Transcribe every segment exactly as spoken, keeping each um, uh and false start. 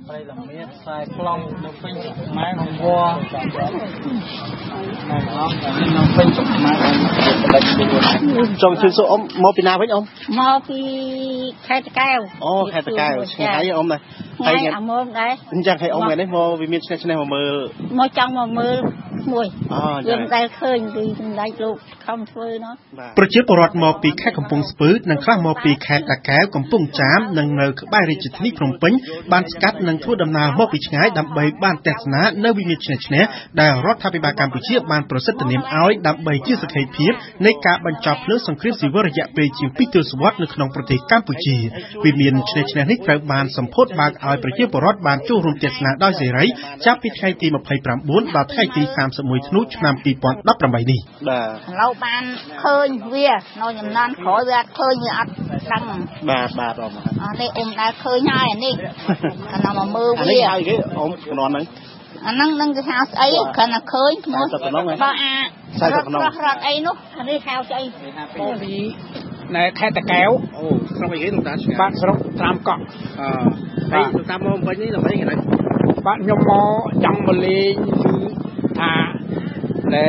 Đây là miếng xài plong được phình chụp máy hồng vua này nó nó phình chụp máy trong chuyên số ông mò pì nào với ông mò pì khai tà cao ô khai tà cao nghe thấy ông này hay nghe ông ôm đấy chẳng hay ông này đấy mò vì miếng này này mà mờ mò trong mà mờ mùi dân đây khơi thì đây luôn không phơi nó ប្រជាពលរដ្ឋមកពីខេត្តកំពង់ស្ពឺនិងខ្លះមកពីខេត្តតាកែវកំពង់ចាមនិងនៅក្បែររាជធានីភ្នំពេញបានស្កាត់និងធ្វើដំណើរមកពីឆ្ងាយដើម្បីបានទស្សនានៅវិមានឆ្នេះឆ្នេះដែលរដ្ឋាភិបាលកម្ពុជាបានប្រសិទ្ធនាមឲ្យដើម្បីជាសក្ខីភាពនៃការបញ្ចប់ភ្លើងសង្គ្រាមស៊ីវិលរយៈពេលជាងពីរទសវត្សរ៍នៅក្នុងប្រទេសកម្ពុជាវិមានឆ្នេះឆ្នេះនេះត្រូវបានសម្ពោធបើកឲ្យប្រជាពលរដ្ឋបានចូលរួមទស្សនាដោយសេរីចាប់ពីថ្ងៃទីម្ភៃប្រាំបួនដល់ថ្ងៃទីសាមសិបមួយធ្នូឆ្នាំពីរពាន់ដប់ប្រាំបីនេះបាទเราបានឃើញវានៅចំនួនក្រោយវាអត់ឃើញវាអត់ដឹងបាទបាទអមអត់ទេអ៊ំដែរឃើញហើយអានេះគាត់មកមើលវាអានេះហើយគេអ៊ំកណ្ដន់ហ្នឹងអាហ្នឹងនឹងគេហៅស្អីគាត់ណាឃើញឈ្មោះបើអារត់រត់អីនោះអានេះហៅស្អីមកពីណែខេត្តតាកែវអូស្រុកអីគេលោកតាបាទស្រុកត្រាំកក់អឺហើយលោកតាមកវិញនេះដើម្បីគេណាបាទខ្ញុំមកចង់មកលេងថាតែ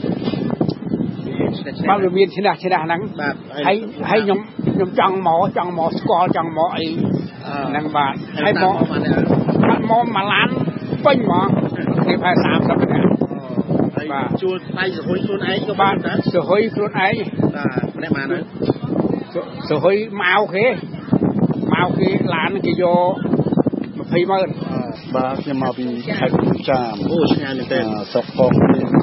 បាទវាមានឆ្នះឆ្នះហ្នឹងបាទហើយហើយខ្ញុំខ្ញុំចង់មកចង់មកស្គាល់ចង់មកអីហ្នឹងបាទហើយមកបាទមកមួយឡានពេញហ្មងគេផែសាមសិបនាក់បាទជួលដៃសហុយខ្លួនឯងក៏បាទសហុយខ្លួនឯងបាទម្នាក់បានទៅសហុយមកគេមកគេឡានគេយកยี่สิบម៉ឺនបាទខ្ញុំមកពីខេត្តកំពង់ចាមអូឆ្ងាយមែនទេស្រុកផង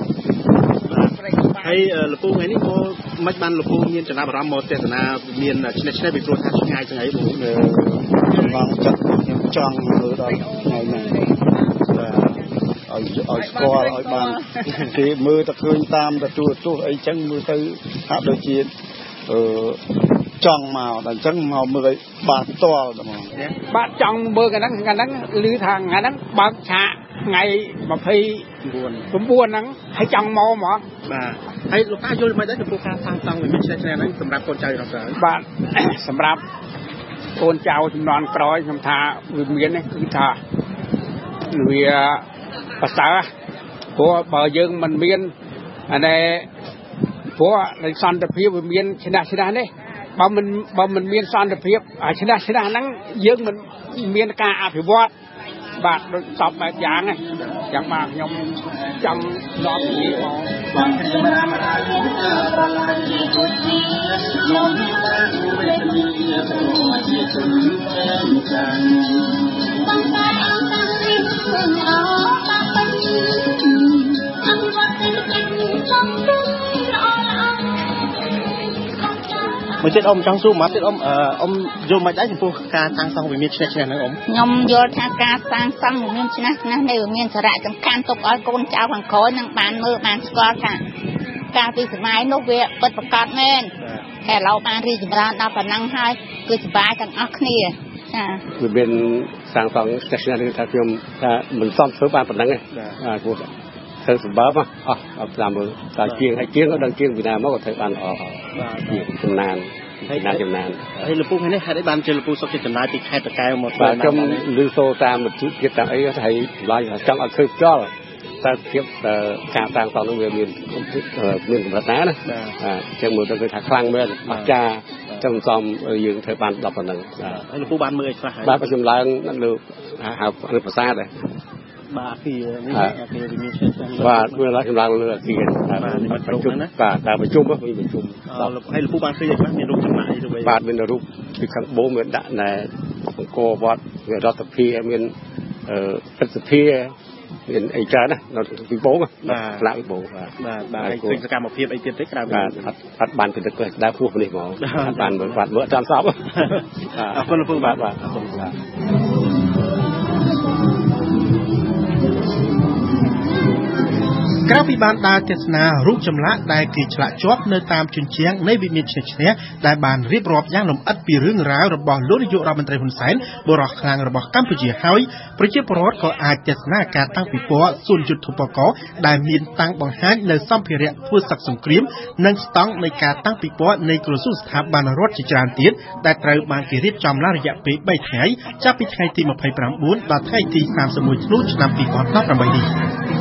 ហើយលពូថ្ងៃនេះក៏មិនបានលពូមានចំណាប់អារម្មណ៍មកទេសនាមានឆ្នេះឆ្នេះពីព្រោះថាឆ្ងាយចឹងអីបងខ្ញុំឡើងចិត្តខ្ញុំចង់មើលដល់ថ្ងៃហ្នឹងឲ្យឲ្យស្គាល់ឲ្យបានគេមើលទៅឃើញតាមទទួលទស្សន៍អីចឹងមើលទៅហាក់ដូចជាអឺចង់មកដល់អញ្ចឹងមកមើលឲ្យបាទផ្ទាល់ហ្មងបាទចង់មើលកណ្ដឹងកណ្ដឹងឮថាថ្ងៃហ្នឹងបើកឆាកថ្ងៃម្ភៃប្រាំបួនហ្នឹងហើយចង់មកហ្មងបាទហើយលោកតាយល់មិនដែរចំពោះការសាងសង់វិមានឆ្នេះឆ្នេះហ្នឹងសម្រាប់កូនចៅរបស់យើងបាទសម្រាប់កូនចៅជំនាន់ក្រោយខ្ញុំថាវិមាននេះគឺថាវាប្រសើរព្រោះបើយើងមិនមានអានេះព្រោះនៃសន្តិភាពវាមានឆ្នេះឆ្នេះនេះបើមិនបើមិនមានសន្តិភាពអាឆ្នេះឆ្នេះហ្នឹងយើងមិនមានការអភិវឌ្ឍបាទដូចតបបែបយ៉ាងហ្នឹងយ៉ាងបាទខ្ញុំចង់ដល់ពីនេះមកបាទមួយទៀតអ៊ំចង់សួរមកទៀតអ៊ំអ៊ំយល់មិនដែរចំពោះការសាងសង់វិមានឆ្នេះឆ្នេះហ្នឹងអ៊ំខ្ញុំយល់ថាការសាងសង់វិមានឆ្នេះឆ្នេះនេះវាមានសារៈសំខាន់ទុកឲ្យកូនចៅខាងក្រោយនឹងបានមើលបានស្គាល់ថាការពីសម័យនោះវាពិតប្រាកដមែនតែឥឡូវបានរីកចម្រើនដល់ប៉ុណ្ណឹងហើយគឺសប្បាយទាំងអស់គ្នាចាវាមានសាងសង់ឆ្នេះឆ្នេះនេះថាខ្ញុំថាមិនសមធ្វើបានប៉ុណ្ណឹងទេបាទព្រោះធ្វើសម្បើមអស់អត់តាមមើលតែជាងហើយជាងក៏ដឹងជាងពីណាមកក៏ធ្វើបានល្អបាទជាចំណានហើយណាចំណានហើយលពូថ្ងៃនេះហេតុអីបានជាលពូសុខចិត្តចំណាយពីខេត្តតាកែវមកធ្វើបាទខ្ញុំឮសូរតាមវិទ្យុជាតិតាមអីហើយឡាយចង់ឲ្យឃើញផ្ទាល់តើភាពការសាងសង់នោះវាមានមានកម្រិតណាណាបាទចឹងមើលទៅគឺថាខ្លាំងមែនអស្ចារ្យចំសំយើងធ្វើបានដល់ប៉ុណ្ណឹងបាទហើយលពូបានមើលឲ្យខ្លះហើយបាទខ្ញុំឡើងលើហៅលើប្រាសាទដែរបាទពីនេះអាគេវិមានឆ្នេះឆ្នេះបាទមើលឡើងខ្ញុំឡើងលើអាគារបាទនិមិត្តប្រជុំណាបាទតែប្រជុំវិញប្រជុំហើយលពូបានឃើញអីខ្លះមានរូបចម្លាក់អីទៅវិញបាទមានរូបពីខាងបូមមានដាក់ណែអង្គរវត្តមានរដ្ឋភិបាលមានអឺព្រឹទ្ធសភាមានអីច្រើនណានៅពីបូមបាទផ្លាកពីបូមបាទបាទបាទហើយឃើញសកម្មភាពអីទៀតទេក្រៅពីបាទអត់អត់បានពិនិត្យទេដើរពោះនេះហ្មងអត់បានមើលបាទមើលតាមសពអរគុណលពូបាទបាទអរគុណបាទក្រៅពីបានដើរទស្សនារូបចម្លាក់ដែលគេឆ្លាក់ជាប់នៅតាមជញ្ជាំងនៃវិមានឈ្នះឈ្នះដែលបានរៀបរាប់យ៉ាងលម្អិតពីរឿងរ៉ាវរបស់លោកនាយករដ្ឋមន្ត្រីហ៊ុនសែនបរិះខ្លាំងរបស់កម្ពុជាហើយប្រជាពលរដ្ឋក៏អាចទស្សនាការតាំងពិព័រណ៍សួនយុទ្ធភពកដែលមានតាំងបង្ហាញនៅសម្ភារៈធ្វើសឹកសង្គ្រាមនិងស្តង់នៃការតាំងពិព័រណ៍នៃក្រសួងស្ថាប័នរដ្ឋជាច្រើនទៀតដែលត្រូវបានគេរៀបចំឡើងរយៈពេលបីថ្ងៃចាប់ពីថ្ងៃទីម្ភៃប្រាំបួនដល់ថ្ងៃទីសាមសិបមួយធ្នូឆ្នាំពីរពាន់ដប់ប្រាំបីនេះ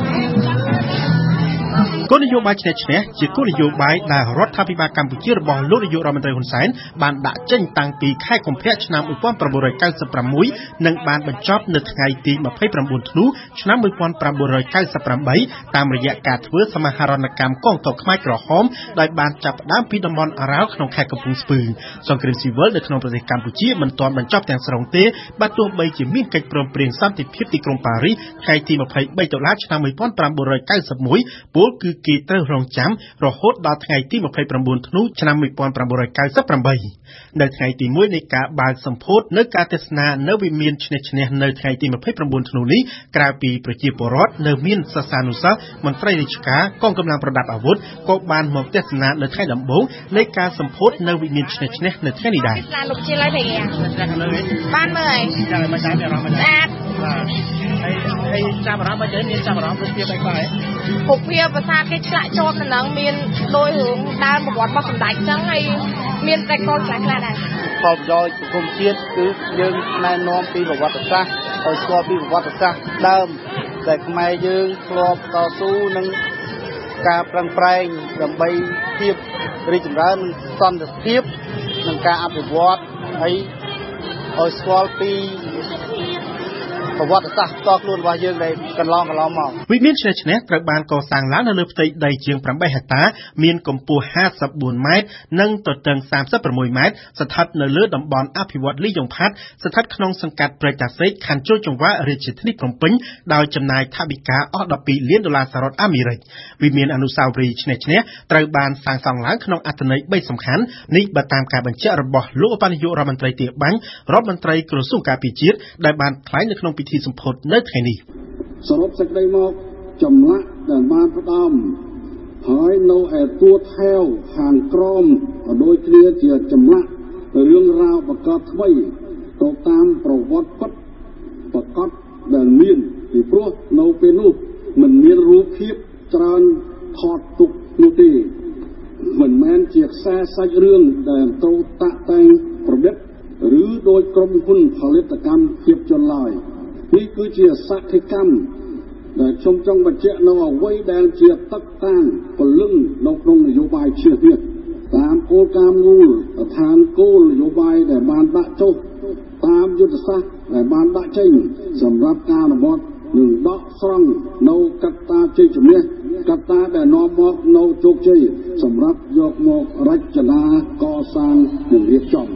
គោលនយោបាយឈ្នះឈ្នះជាគោលនយោបាយដែលរដ្ឋាភិបាលកម្ពុជារបស់លោកនាយករដ្ឋមន្ត្រីហ៊ុនសែនបានដាក់ចេញតាំងពីខែកុម្ភៈឆ្នាំmột nghìn chín trăm chín mươi sáuនិងបានបញ្ចប់នៅថ្ងៃទីម្ភៃប្រាំបួនធ្នូឆ្នាំmột nghìn chín trăm chín mươi támតាមរយៈការធ្វើសមាហរណកម្មកងទ័ពខ្មែរក្រហមដោយបានចាប់ផ្ដើមពីតំបន់អារ៉ាល់ក្នុងខេត្តកំពង់ស្ពឺសង្គ្រាមស៊ីវិលនៅក្នុងប្រទេសកម្ពុជាមិនទាន់បញ្ចប់ទាំងស្រុងទេបើទោះបីជាមានកិច្ចព្រមព្រៀងសន្តិភាពទីក្រុងប៉ារីសថ្ងៃទីម្ភៃបីដុល្លារឆ្នាំmột nghìn chín trăm chín mươi mốtពលគឺគេត្រូវរងចាំរហូតដល់ថ្ងៃទីម្ភៃប្រាំបួនធ្នូឆ្នាំmột nghìn chín trăm chín mươi támនៅថ្ងៃទីមួយនៃការបើកសម្ពោធនៅការទស្សនានៅវិមានឈ្នះឈ្នះនៅថ្ងៃទីម្ភៃប្រាំបួនធ្នូនេះក្រៅពីប្រជាពលរដ្ឋនៅមានសិស្សានុសិស្សមន្ត្រីរាជការកងកម្លាំងប្រដាប់អាវុធក៏បានមកទស្សនានៅថ្ងៃដំបូងនៃការសម្ពោធនៅវិមានឈ្នះឈ្នះនៅថ្ងៃនេះដែរលោកជាឡើយបានមើលហើយមិនចាំអារម្មណ៍មិនដែរហើយហើយចាំអារម្មណ៍មិនមានចាំអារម្មណ៍ពីបែបបែបពុកវាភាសាគេឆ្លាក់ជាប់នៅនឹងមានដោយរឿងដើមប្រវត្តិរបស់សម្ដេចចឹងហើយមានតែកូនខ្លះខ្លះដែរផលប្រយោជន៍សង្គមជាតិគឺយើងណែនាំពីប្រវត្តិសាស្ត្រឲ្យស្គាល់ពីប្រវត្តិសាស្ត្រដើមដែលខ្មែរយើងធ្លាប់តស៊ូនឹងការប្រឹងប្រែងដើម្បីភាពរីកចម្រើននិងសន្តិភាពនិងការអភិវឌ្ឍហើយឲ្យស្គាល់ពីប្រវត្តិសាស្ត្រតខ្លួនរបស់យើងដែលកន្លងកន្លងមកវិមានឈ្នះឈ្នះត្រូវបានកសាងឡើងនៅលើផ្ទៃដីជាងប្រាំបីហិកតាមានកម្ពស់ห้าสิบสี่ម៉ែត្រនិងទទឹងសាមសិបប្រាំមួយម៉ែត្រស្ថិតនៅលើតំបន់អភិវឌ្ឍន៍លីយ៉ុងផាត់ស្ថិតក្នុងសង្កាត់ព្រែកតាសេកខណ្ឌជួរចង្វារាជធានីភ្នំពេញដោយចំណាយថវិកាអស់ដប់ពីរលានដុល្លារសហរដ្ឋអាមេរិកវិមានអនុស្សាវរីយ៍ឈ្នះឈ្នះត្រូវបានសាងសង់ឡើងក្នុងអត្ថន័យបីសំខាន់នេះបើតាមការបញ្ជាក់របស់លោកឧបនាយករដ្ឋមន្ត្រីទាបាញ់រដ្ឋមន្ត្រីក្រសួងការពារជាតិដែលបានថ្លែងនៅក្នុងពិធីសម្ពោធនៅថ្ងៃនេះសរុបសេចក្តីមកចម្លាក់ដែលបានផ្ដើមហើយនៅឯទួថែវខាងក្រោមក៏ដូចគ្នាជាចម្លាក់រឿងរ៉ាវប្រកបថ្មីទៅតាមប្រវត្តិពិតប្រកបដែលមានពីព្រោះនៅពេលនោះមិនមានរូបភាពច្រើនថតទុកនោះទេមិនមែនជាខ្សែសាច់រឿងដែលត្រូវតាក់តែងប្រឌិតឬដោយក្រុមហ៊ុនផលិតកម្មភាពយន្តឡើយនេះគឺជាសក្ខីកម្មដែលខ្ញុំចង់បញ្ជាក់នៅអ្វីដែលជាតឹកតាងពលឹងនៅក្នុងនយោបាយឈ្នះឈ្នះតាមគោលការណ៍មូលដ្ឋានគោលនយោបាយដែលបានដាក់ចុះតាមយុទ្ធសាស្ត្រដែលបានដាក់ចេញសម្រាប់ការអនុវត្តនិងដកស្រង់នៅកត្តាជ័យជំនះកត្តាដែលនាំមកនៅជោគជ័យសម្រាប់យកមករចនាកសាងនិងរៀបចំ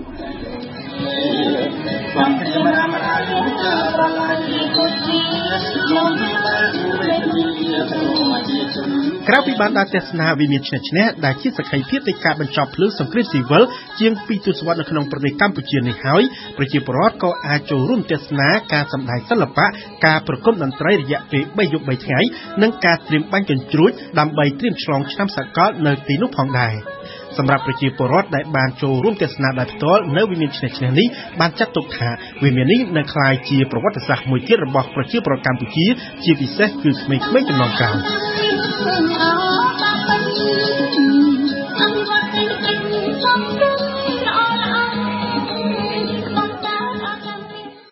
ក្រៅពីបានដើរទស្សនាវិមានឈ្នះឈ្នះដែលជាសក្ខីភាពនៃការបញ្ចប់ភ្លើងសង្គ្រាមស៊ីវិលជាងពីរទសវត្សរ៍នៅក្នុងប្រទេសកម្ពុជានេះហើយប្រជាពលរដ្ឋក៏អាចចូលរួមទស្សនាការសម្ដែងសិល្បៈការប្រគំតន្ត្រីរយៈពេលបីយប់បីថ្ងៃនិងការត្រៀមបាញ់កញ្ជ្រួចដើម្បីត្រៀមឆ្លងឆ្នាំសកលនៅទីនោះផងដែរសម្រាប់ប្រជាពលរដ្ឋដែលបានចូលរួមទស្សនាដោយផ្ទាល់នៅវិមានឈ្នះឈ្នះនេះបានចាត់ទុកថាវិមាននេះនឹងក្លាយជាប្រវត្តិសាស្ត្រមួយទៀតរបស់ប្រជាពលរដ្ឋកម្ពុជាជាពិសេសគឺក្មេងៗជំនាន់ក្រោយ